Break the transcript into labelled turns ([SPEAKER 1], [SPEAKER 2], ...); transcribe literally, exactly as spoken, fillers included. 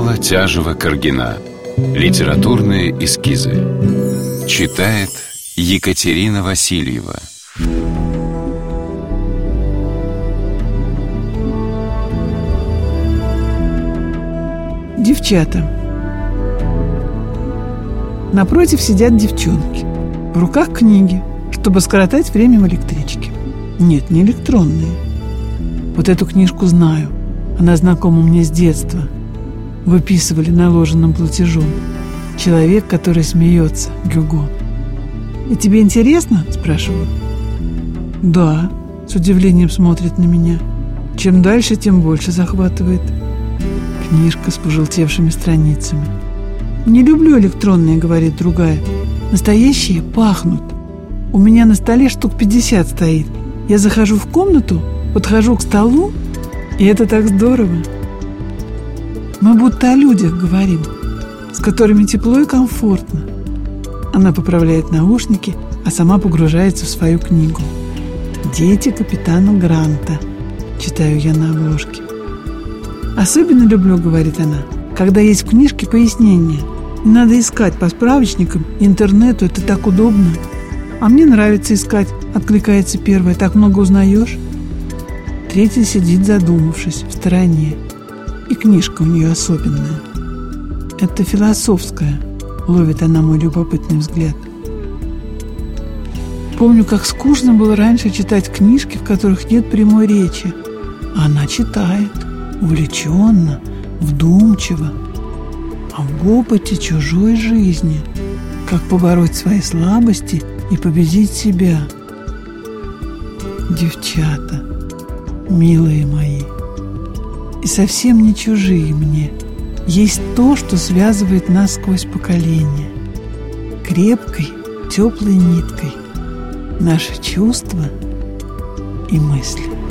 [SPEAKER 1] Алла Тяжева-Каргина. Литературные эскизы. Читает Екатерина Васильева.
[SPEAKER 2] Девчата. Напротив сидят девчонки. В руках книги, чтобы скоротать время в электричке. Нет, не электронные. Вот эту книжку знаю. Она знакома мне с детства. Выписывали наложенным платежом. «Человек, который смеется», Гюго. «И тебе интересно?» – спрашиваю. «Да», – с удивлением смотрит на меня. Чем дальше, тем больше захватывает. Книжка с пожелтевшими страницами. «Не люблю электронные», — говорит другая. «Настоящие пахнут. У меня на столе штук пятьдесят стоит. Я захожу в комнату, подхожу к столу, и это так здорово. Мы будто о людях говорим, с которыми тепло и комфортно». Она поправляет наушники, а сама погружается в свою книгу. «Дети капитана Гранта», — читаю я на обложке. «Особенно люблю, — говорит она, — когда есть в книжке пояснения. Не надо искать по справочникам, интернету, это так удобно. А мне нравится искать», — откликается первая, — «так много узнаешь». Третья сидит, задумавшись, в стороне. И книжка у нее особенная. «Это философская», — ловит она мой любопытный взгляд. Помню, как скучно было раньше читать книжки, в которых нет прямой речи. А она читает. Увлеченно, вдумчиво, об опыте чужой жизни, как побороть свои слабости и победить себя. Девчата, милые мои, и совсем не чужие мне, есть то, что связывает нас сквозь поколения. Крепкой, теплой ниткой наши чувства и мысли.